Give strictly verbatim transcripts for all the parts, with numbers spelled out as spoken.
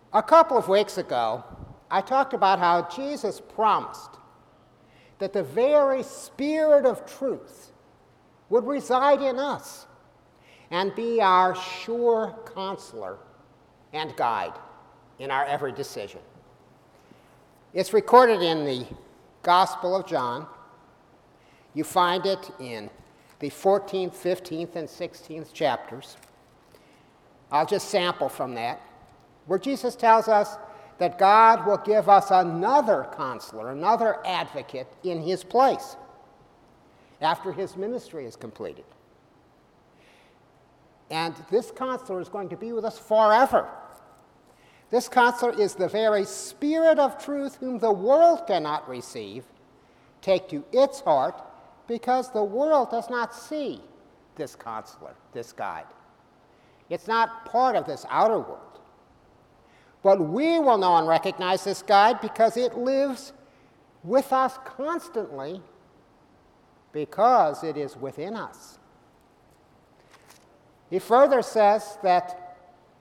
A couple of weeks ago, I talked about how Jesus promised that the very Spirit of truth would reside in us and be our sure counselor and guide in our every decision. It's recorded in the Gospel of John. You find it in the fourteenth, fifteenth, and sixteenth chapters. I'll just sample from that, where Jesus tells us that God will give us another counselor, another advocate in his place after his ministry is completed. And this counselor is going to be with us forever. This counselor is the very Spirit of truth whom the world cannot receive, take to its heart, because the world does not see this counselor, this guide. It's not part of this outer world. But we will know and recognize this guide because it lives with us constantly, because it is within us. He further says that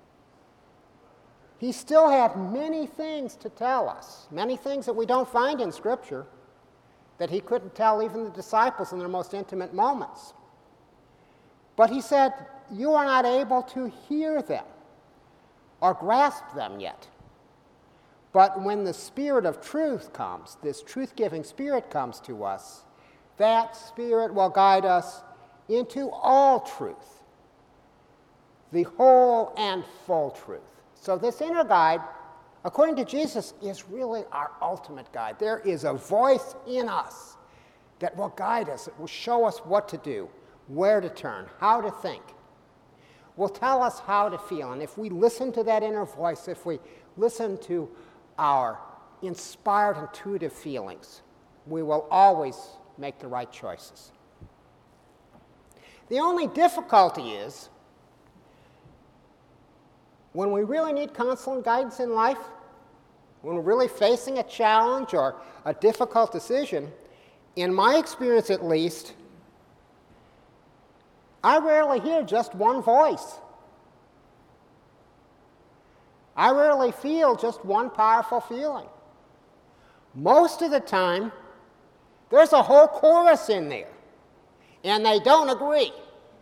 he still had many things to tell us, many things that we don't find in Scripture, that he couldn't tell even the disciples in their most intimate moments. But he said, you are not able to hear them or grasp them yet. But when the Spirit of truth comes, this truth-giving Spirit comes to us, that Spirit will guide us into all truth, the whole and full truth. So this inner guide, according to Jesus, is really our ultimate guide. There is a voice in us that will guide us. It will show us what to do, where to turn, how to think. Will tell us how to feel. And if we listen to that inner voice, if we listen to our inspired, intuitive feelings, we will always make the right choices. The only difficulty is when we really need counsel and guidance in life, when we're really facing a challenge or a difficult decision, in my experience at least, I rarely hear just one voice. I rarely feel just one powerful feeling. Most of the time, there's a whole chorus in there, and they don't agree.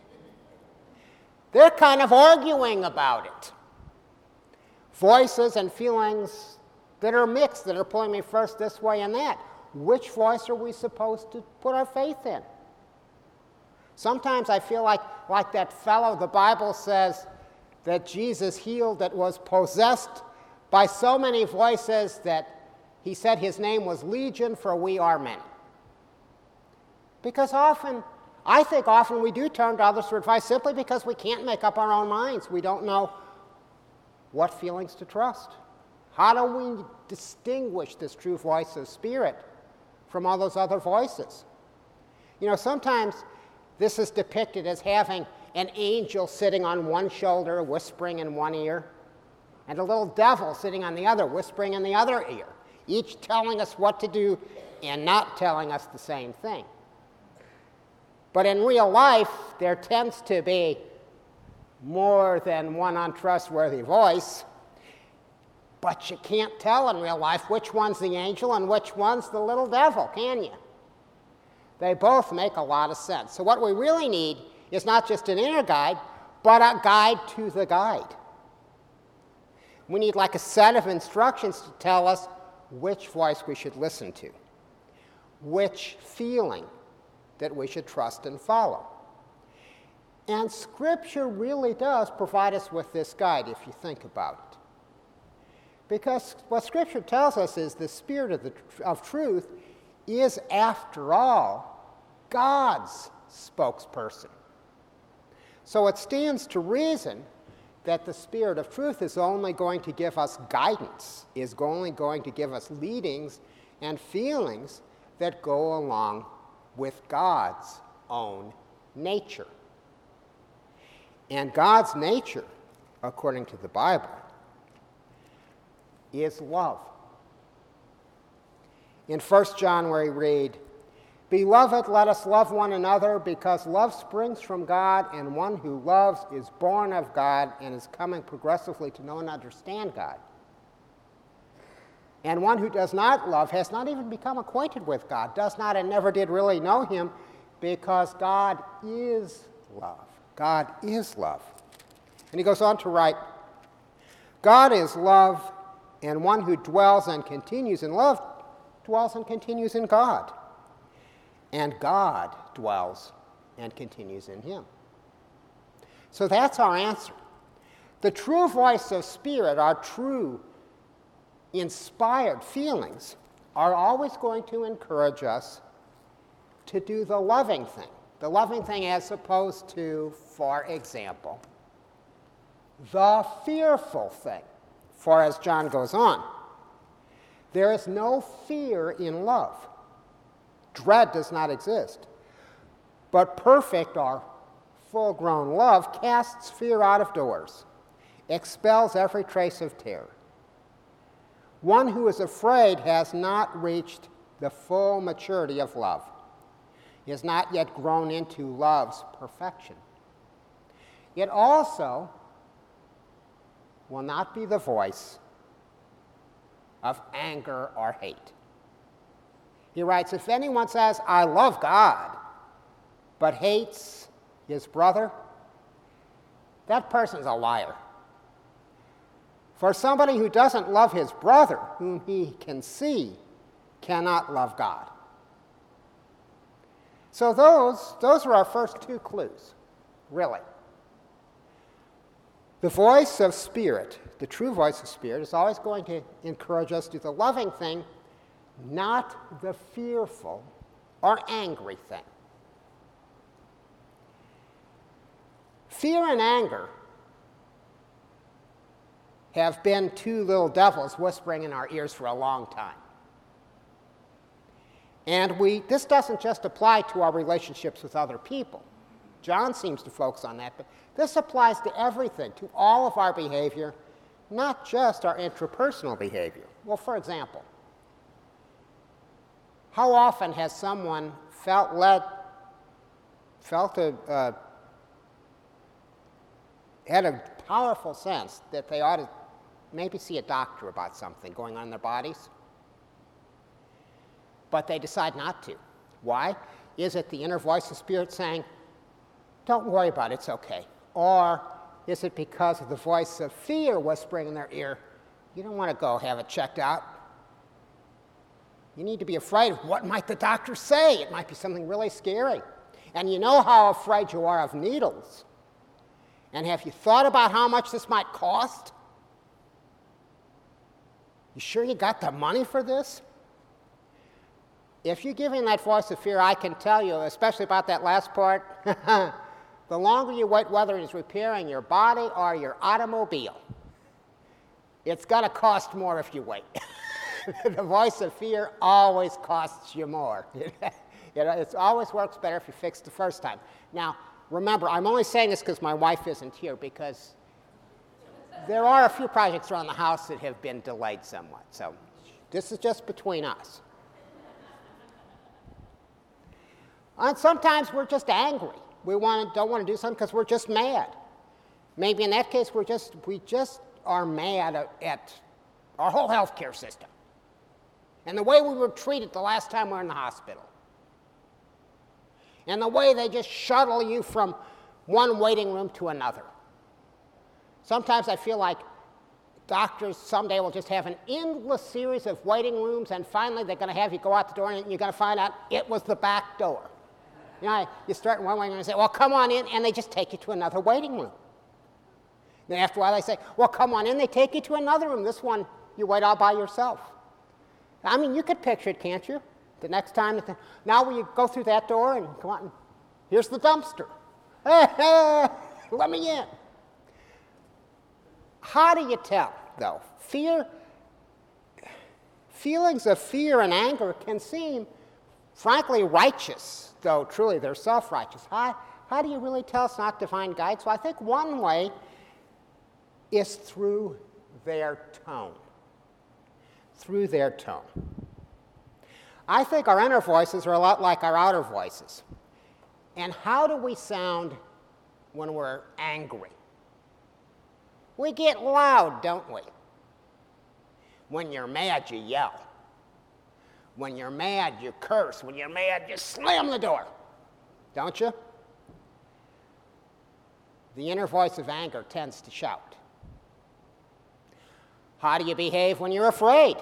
They're kind of arguing about it. Voices and feelings that are mixed, that are pulling me first this way and that. Which voice are we supposed to put our faith in? Sometimes I feel like, like that fellow the Bible says that Jesus healed that was possessed by so many voices that he said his name was Legion, for we are many. Because often, I think often we do turn to others for advice simply because we can't make up our own minds. We don't know what feelings to trust. How do we distinguish this true voice of Spirit from all those other voices? You know, sometimes this is depicted as having an angel sitting on one shoulder, whispering in one ear, and a little devil sitting on the other, whispering in the other ear, each telling us what to do and not telling us the same thing. But in real life, there tends to be more than one untrustworthy voice, but you can't tell in real life which one's the angel and which one's the little devil, can you? They both make a lot of sense. So what we really need is not just an inner guide, but a guide to the guide. We need like a set of instructions to tell us which voice we should listen to, which feeling that we should trust and follow. And Scripture really does provide us with this guide, if you think about it. Because what Scripture tells us is the Spirit of, the, of truth is, after all, God's spokesperson. So it stands to reason that the Spirit of truth is only going to give us guidance, is only going to give us leadings and feelings that go along with God's own nature. And God's nature, according to the Bible, is love. In First John, where we read, "Beloved, let us love one another, because love springs from God, and one who loves is born of God and is coming progressively to know and understand God." And one who does not love has not even become acquainted with God, does not and never did really know him, because God is love. God is love. And he goes on to write, God is love, and one who dwells and continues in love dwells and continues in God. And God dwells and continues in him. So that's our answer. The true voice of Spirit, our true inspired feelings, are always going to encourage us to do the loving thing. The loving thing as opposed to, for example, the fearful thing. For as John goes on, there is no fear in love. Dread does not exist. But perfect or full-grown love casts fear out of doors, expels every trace of terror. One who is afraid has not reached the full maturity of love. He has not yet grown into love's perfection. It also will not be the voice of anger or hate. He writes, if anyone says, I love God, but hates his brother, that person's a liar. For somebody who doesn't love his brother, whom he can see, cannot love God. So those, those are our first two clues, really. The voice of Spirit, the true voice of Spirit, is always going to encourage us to do the loving thing, not the fearful or angry thing. Fear and anger have been two little devils whispering in our ears for a long time. And we, this doesn't just apply to our relationships with other people. John seems to focus on that, but this applies to everything, to all of our behavior, not just our intrapersonal behavior. Well, for example, how often has someone felt led, felt a, uh, had a powerful sense that they ought to maybe see a doctor about something going on in their bodies, but they decide not to? Why? Is it the inner voice of Spirit saying, don't worry about it, it's okay? Or is it because of the voice of fear whispering in their ear, you don't want to go have it checked out? You need to be afraid of what might the doctor say. It might be something really scary. And you know how afraid you are of needles. And have you thought about how much this might cost? You sure you got the money for this? If you give in that voice of fear, I can tell you, especially about that last part, the longer you wait, whether it's repairing your body or your automobile, it's going to cost more if you wait. The voice of fear always costs you more. It always works better if you fix the first time. Now, remember, I'm only saying this because my wife isn't here, because there are a few projects around the house that have been delayed somewhat. So this is just between us. And sometimes we're just angry. We want to, don't want to do something because we're just mad. Maybe in that case, we're just, we just are mad at, at our whole healthcare system and the way we were treated the last time we were in the hospital, and the way they just shuttle you from one waiting room to another. Sometimes I feel like doctors someday will just have an endless series of waiting rooms, and finally they're going to have you go out the door, and you're going to find out it was the back door. You know, you start in one waiting room and say, well, come on in, and they just take you to another waiting room. Then after a while they say, well, come on in, they take you to another room. This one, you wait all by yourself. I mean, you could picture it, can't you? The next time, that the, now when you go through that door and come on, here's the dumpster. Hey, hey, let me in. How do you tell, though? Fear, feelings of fear and anger can seem, frankly, righteous, though truly they're self-righteous. How, how do you really tell it's not divine guidance? Well, I think one way is through their tone. Through their tone. I think our inner voices are a lot like our outer voices. And how do we sound when we're angry? We get loud, don't we? When you're mad, you yell. When you're mad, you curse. When you're mad, you slam the door. Don't you? The inner voice of anger tends to shout. How do you behave when you're afraid?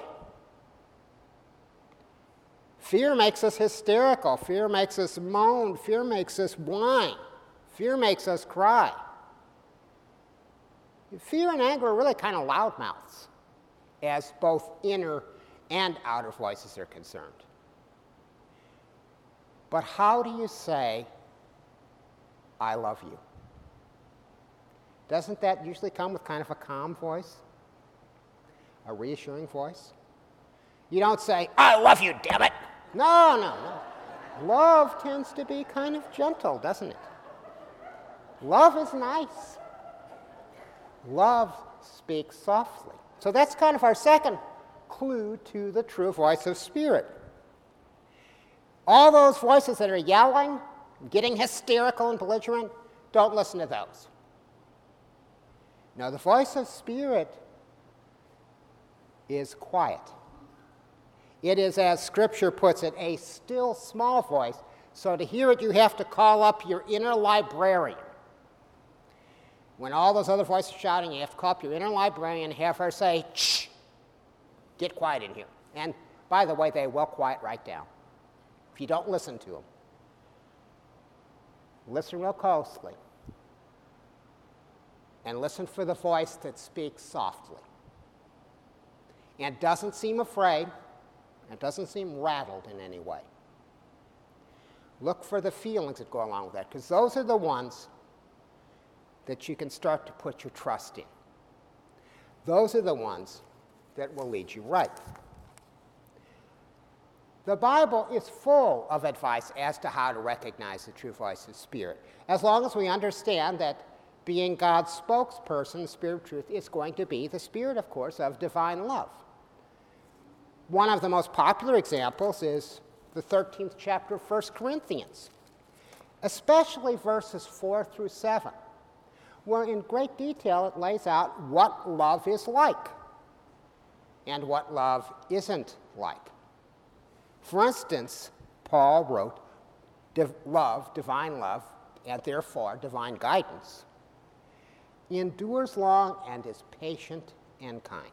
Fear makes us hysterical. Fear makes us moan. Fear makes us whine. Fear makes us cry. Fear and anger are really kind of loud mouths, as both inner and outer voices are concerned. But how do you say, I love you? Doesn't that usually come with kind of a calm voice? A reassuring voice? You don't say, I love you, damn it! No, no, no. Love tends to be kind of gentle, doesn't it? Love is nice. Love speaks softly. So that's kind of our second clue to the true voice of spirit. All those voices that are yelling, getting hysterical and belligerent, don't listen to those. Now, the voice of spirit is quiet. It is, as Scripture puts it, a still small voice. So to hear it, you have to call up your inner librarian. When all those other voices are shouting, you have to call up your inner librarian and have her say, shh, get quiet in here. And by the way, they will quiet right down if you don't listen to them. Listen real closely. And listen for the voice that speaks softly and doesn't seem afraid and doesn't seem rattled in any way. Look for the feelings that go along with that, because those are the ones that you can start to put your trust in. Those are the ones that will lead you right. The Bible is full of advice as to how to recognize the true voice of Spirit, as long as we understand that being God's spokesperson, the Spirit of truth, is going to be the Spirit, of course, of divine love. One of the most popular examples is the thirteenth chapter of First Corinthians, especially verses four through seven, where in great detail it lays out what love is like and what love isn't like. For instance, Paul wrote, Div- love, divine love, and therefore divine guidance, endures long and is patient and kind.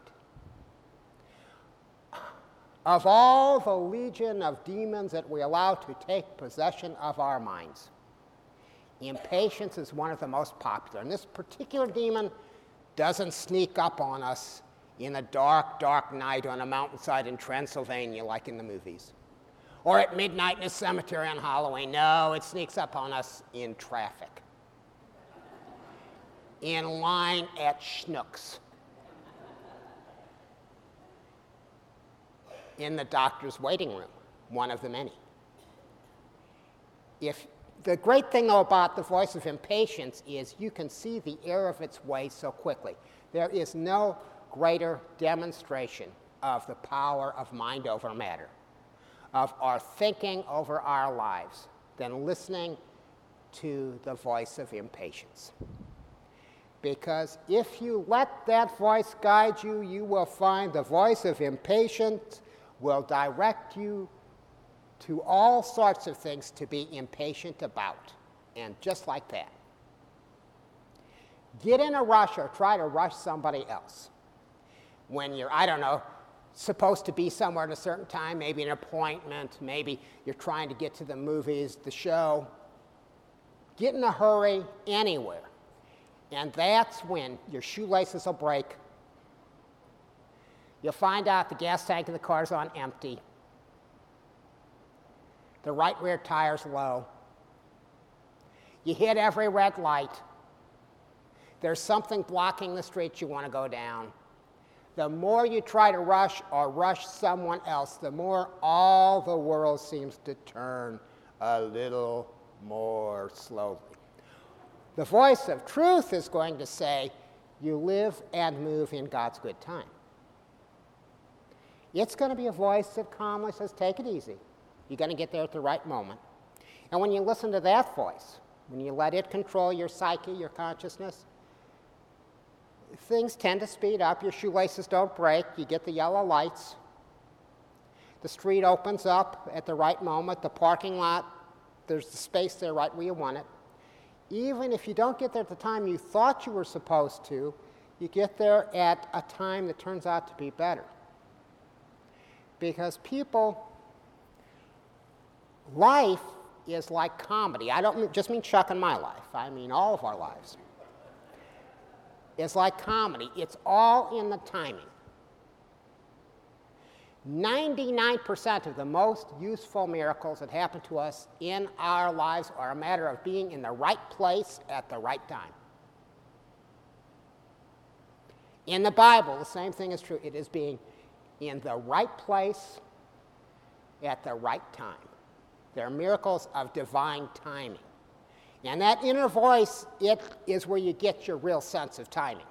Of all the legion of demons that we allow to take possession of our minds, impatience is one of the most popular. And this particular demon doesn't sneak up on us in a dark, dark night on a mountainside in Transylvania like in the movies, or at midnight in a cemetery on Halloween. No, it sneaks up on us in traffic, in line at Schnucks, in the doctor's waiting room, one of the many. If the great thing, though, about the voice of impatience is you can see the error of its way so quickly. There is no greater demonstration of the power of mind over matter, of our thinking over our lives, than listening to the voice of impatience. Because if you let that voice guide you, you will find the voice of impatience will direct you to all sorts of things to be impatient about, and just like that. Get in a rush or try to rush somebody else. When you're, I don't know, supposed to be somewhere at a certain time, maybe an appointment, maybe you're trying to get to the movies, the show. Get in a hurry anywhere. And that's when your shoelaces will break. You'll find out the gas tank in the car's on empty. The right rear tire's low. You hit every red light. There's something blocking the street you want to go down. The more you try to rush or rush someone else, the more all the world seems to turn a little more slowly. The voice of truth is going to say, you live and move in God's good time. It's going to be a voice that calmly says, take it easy. You're going to get there at the right moment. And when you listen to that voice, when you let it control your psyche, your consciousness, things tend to speed up. Your shoelaces don't break. You get the yellow lights. The street opens up at the right moment. The parking lot, there's the space there right where you want it. Even if you don't get there at the time you thought you were supposed to, you get there at a time that turns out to be better. Because people, life is like comedy. I don't just mean Chuck and my life. I mean all of our lives. It's like comedy. It's all in the timing. ninety-nine percent of the most useful miracles that happen to us in our lives are a matter of being in the right place at the right time. In the Bible, the same thing is true. It is being in the right place at the right time. They're miracles of divine timing. And that inner voice, it is where you get your real sense of timing.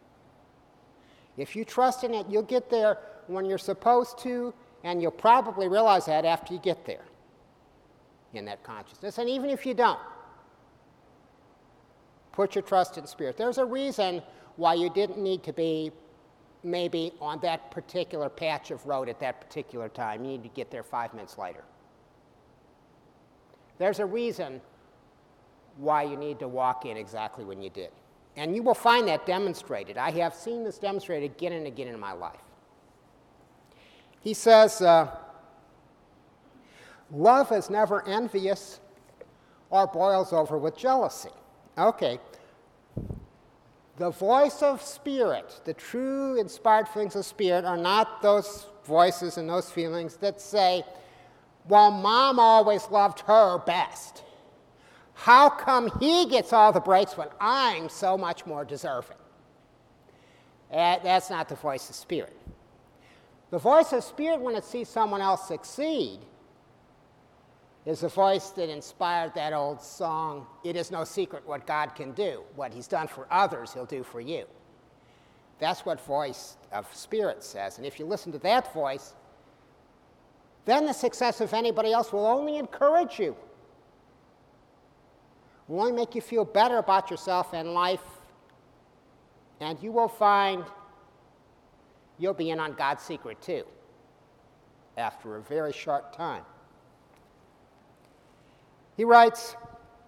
If you trust in it, you'll get there when you're supposed to, and you'll probably realize that after you get there in that consciousness. And even if you don't, put your trust in Spirit. There's a reason why you didn't need to be maybe on that particular patch of road at that particular time. You need to get there five minutes later. There's a reason why you need to walk in exactly when you did. And you will find that demonstrated. I have seen this demonstrated again and again in my life. He says, uh, love is never envious or boils over with jealousy. Okay. The voice of Spirit, the true inspired feelings of Spirit, are not those voices and those feelings that say, well, Mom always loved her best. How come he gets all the breaks when I'm so much more deserving? Uh, that's not the voice of Spirit. The voice of Spirit, when it sees someone else succeed, is the voice that inspired that old song, "It is no secret what God can do. What he's done for others, he'll do for you." That's what voice of Spirit says. And if you listen to that voice, then the success of anybody else will only encourage you. Will only make you feel better about yourself and life. And you will find you'll be in on God's secret too after a very short time. He writes,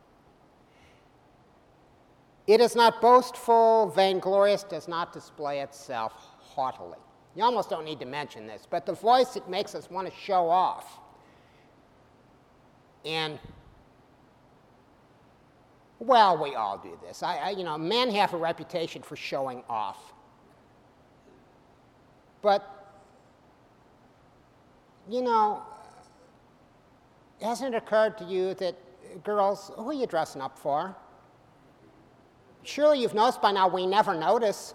it is not boastful, vainglorious, does not display itself haughtily. You almost don't need to mention this, but the voice that makes us want to show off. And, well, we all do this. I, I, you know, men have a reputation for showing off. But, you know, hasn't it occurred to you that, girls, who are you dressing up for? Surely you've noticed by now we never notice.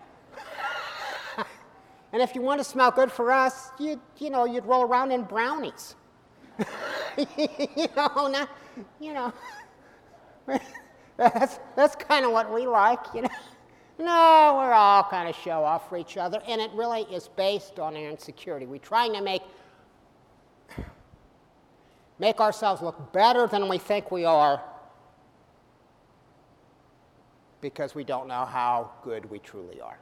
And if you want to smell good for us, you'd, you know, you'd roll around in brownies. you know, not, you know, that's, that's kind of what we like, you know. No, we're all kind of show off for each other, and it really is based on our insecurity. We're trying to make, make ourselves look better than we think we are because we don't know how good we truly are.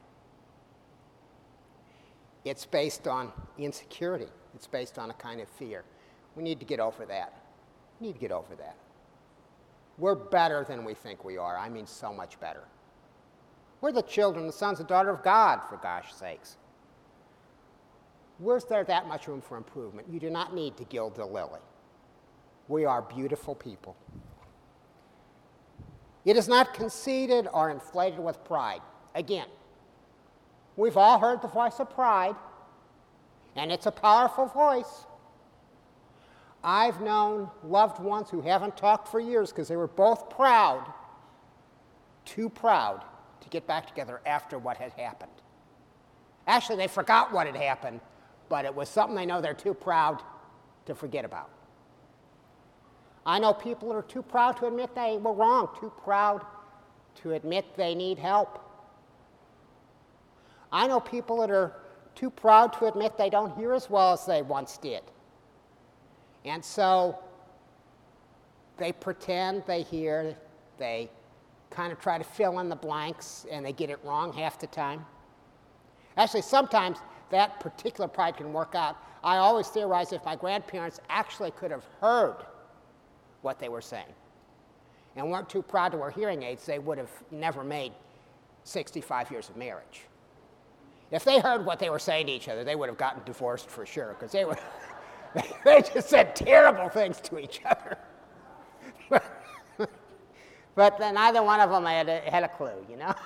It's based on insecurity. It's based on a kind of fear. We need to get over that. We need to get over that. We're better than we think we are. I mean, so much better. We're the children, the sons and daughters of God, for gosh sakes. Where's there that much room for improvement? You do not need to gild the lily. We are beautiful people. It is not conceited or inflated with pride. Again, we've all heard the voice of pride, and it's a powerful voice. I've known loved ones who haven't talked for years because they were both proud, too proud to get back together after what had happened. Actually, they forgot what had happened, but it was something they know they're too proud to forget about. I know people that are too proud to admit they were wrong, too proud to admit they need help. I know people that are too proud to admit they don't hear as well as they once did. And so they pretend they hear, they kind of try to fill in the blanks, and they get it wrong half the time. Actually, sometimes that particular pride can work out. I always theorize if my grandparents actually could have heard what they were saying and weren't too proud to wear hearing aids, they would have never made sixty-five years of marriage. If they heard what they were saying to each other, they would have gotten divorced for sure, because they were they just said terrible things to each other. But then neither one of them had a, had a clue, you know?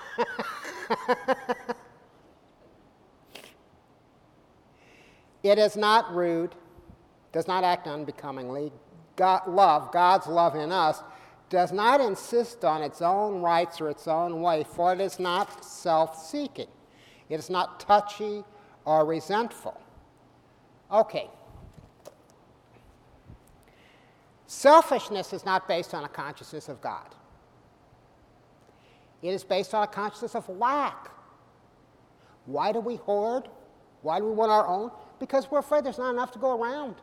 It is not rude, does not act unbecomingly. God, love, God's love in us, does not insist on its own rights or its own way, for it is not self-seeking. It is not touchy or resentful. Okay. Selfishness is not based on a consciousness of God. It is based on a consciousness of lack. Why do we hoard? Why do we want our own? Because we're afraid there's not enough to go around.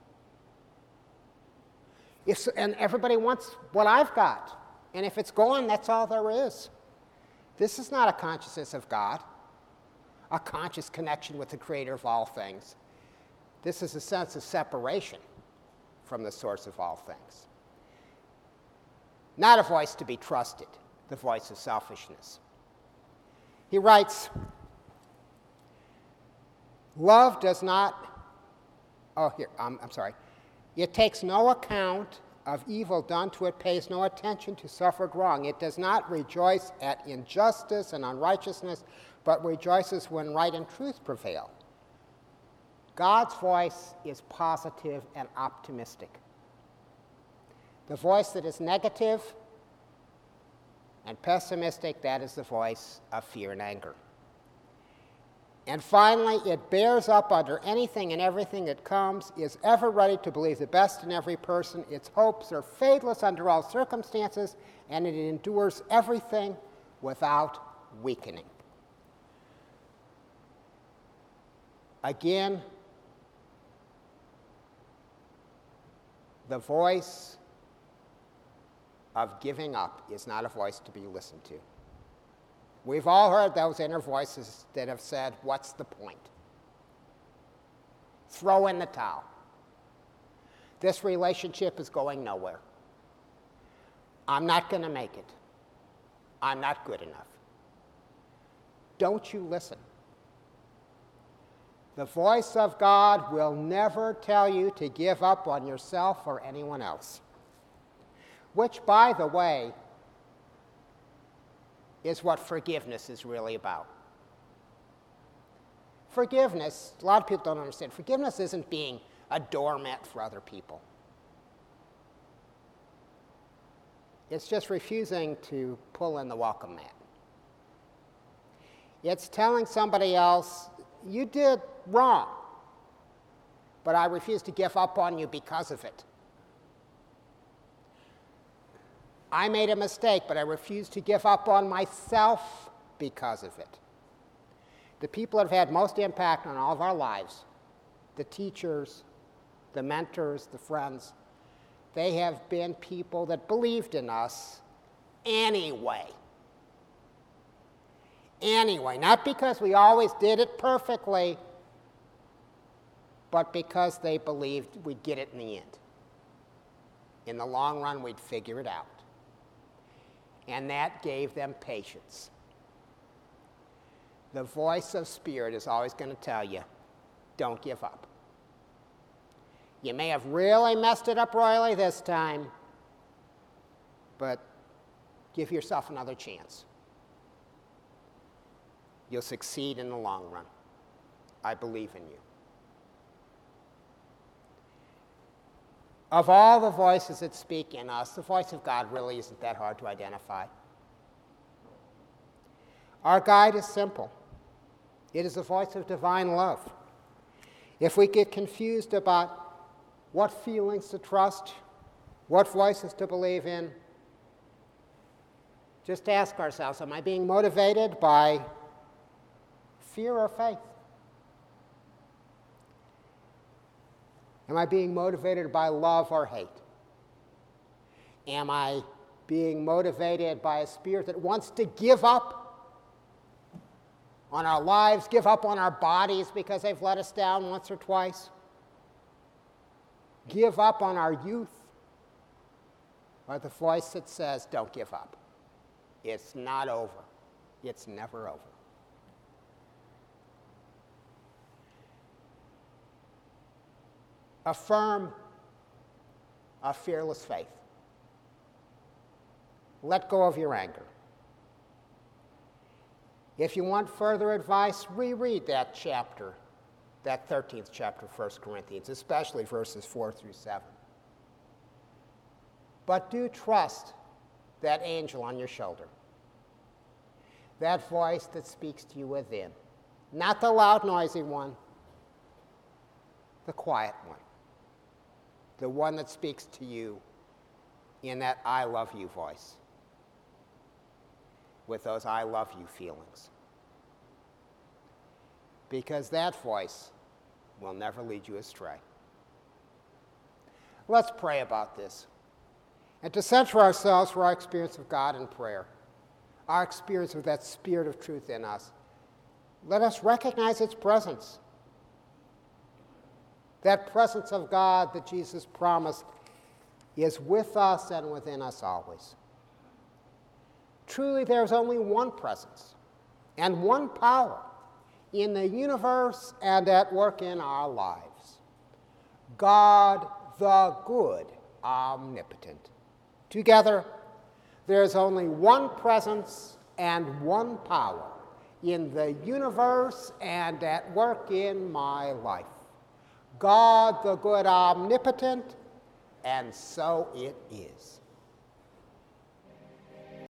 If, and everybody wants what I've got. And if it's gone, that's all there is. This is not a consciousness of God, a conscious connection with the creator of all things. This is a sense of separation from the source of all things. Not a voice to be trusted, the voice of selfishness. He writes, love does not, oh, here, I'm, I'm sorry. It takes no account of evil done to it, pays no attention to suffered wrong. It does not rejoice at injustice and unrighteousness, but rejoices when right and truth prevail. God's voice is positive and optimistic. The voice that is negative and pessimistic, that is the voice of fear and anger. And finally, it bears up under anything and everything that comes, is ever ready to believe the best in every person. Its hopes are fadeless under all circumstances, and it endures everything without weakening. Again, the voice of giving up is not a voice to be listened to. We've all heard those inner voices that have said, what's the point? Throw in the towel. This relationship is going nowhere. I'm not going to make it. I'm not good enough. Don't you listen. The voice of God will never tell you to give up on yourself or anyone else. Which, by the way, is what forgiveness is really about. Forgiveness, a lot of people don't understand, forgiveness isn't being a doormat for other people. It's just refusing to pull in the welcome mat. It's telling somebody else, you did wrong, but I refuse to give up on you because of it. I made a mistake, but I refuse to give up on myself because of it. The people that have had most impact on all of our lives, the teachers, the mentors, the friends, they have been people that believed in us anyway. Anyway, not because we always did it perfectly, but because they believed we'd get it in the end. In the long run, we'd figure it out. And that gave them patience. The voice of Spirit is always going to tell you, don't give up. You may have really messed it up royally this time, but give yourself another chance. You'll succeed in the long run. I believe in you. Of all the voices that speak in us, the voice of God really isn't that hard to identify. Our guide is simple. It is the voice of divine love. If we get confused about what feelings to trust, what voices to believe in, just ask ourselves, am I being motivated by fear or faith? Am I being motivated by love or hate? Am I being motivated by a spirit that wants to give up on our lives, give up on our bodies because they've let us down once or twice, give up on our youth, or the voice that says, don't give up. It's not over. It's never over. Affirm a fearless faith. Let go of your anger. If you want further advice, reread that chapter, that thirteenth chapter of First Corinthians, especially verses four through seven. But do trust that angel on your shoulder, that voice that speaks to you within, not the loud, noisy one, the quiet one, the one that speaks to you in that I love you voice, with those I love you feelings. Because that voice will never lead you astray. Let's pray about this. And to center ourselves for our experience of God in prayer, our experience of that spirit of truth in us, let us recognize its presence. That presence of God that Jesus promised is with us and within us always. Truly, there's only one presence and one power in the universe and at work in our lives. God the good, omnipotent. Together, there's only one presence and one power in the universe and at work in my life. God the good, omnipotent, and so it is.